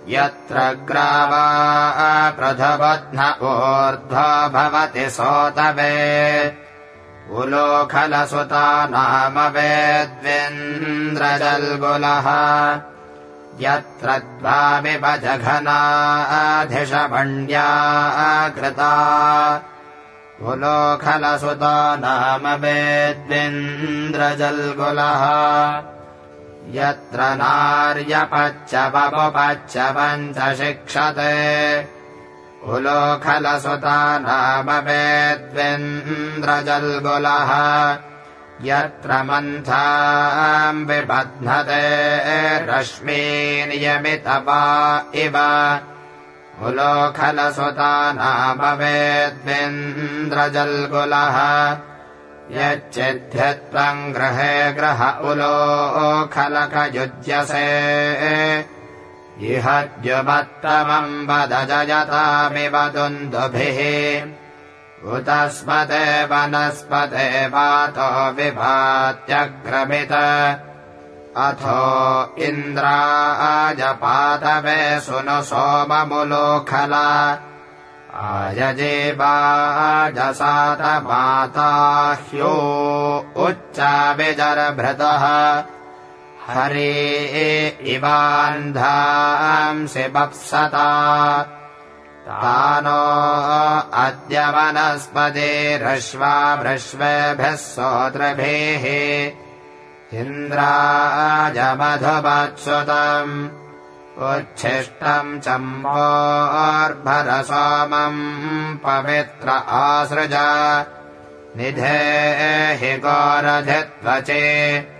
यत्र ग्रावा प्रथबध्न ऊर्ध्व भवति सोतवे उलोखलसुता नाम वेद्विन्द्रजल्गुलः यत्र द्वाविव जघनाधिषभण्ड्या कृता उलोखलसुता नाम वेद्विन्द्रजल्गुलः यत्र नार्यपच्यवमुपच्य पञ्चशिक्षते उलोखलसुता नाम वेद्विन्द्रजल्गुलः यत्र मन्थाम् विबध्नते रश्मीनियमितपा इव उलोखलसुता नाम वेद्विन्द्रजल्गुलः यच्चिध्यत्वम् गृहे ग्रह उलोखलकयुज्यसे इहद्युमत्तमम् वद जयतामिव दुन्दुभिः उतस्मते वनस्पते वातो विभात्यग्रमित अथो इन्द्राजपातवे सुनु सोममुलोखल आयजेवाजसातमाता ह्यो उच्चाविजरभृतः हरे इवान्धांसि वप्सता तानो अद्य वनस्पतिरश्वा भृश्वेभिः सोतृभिः इन्द्राजमधुवत्सुतम् उच्छिष्टम् चम्बोर्भरसोमम् पवित्र आसृज निधेहि गोरधित्वचे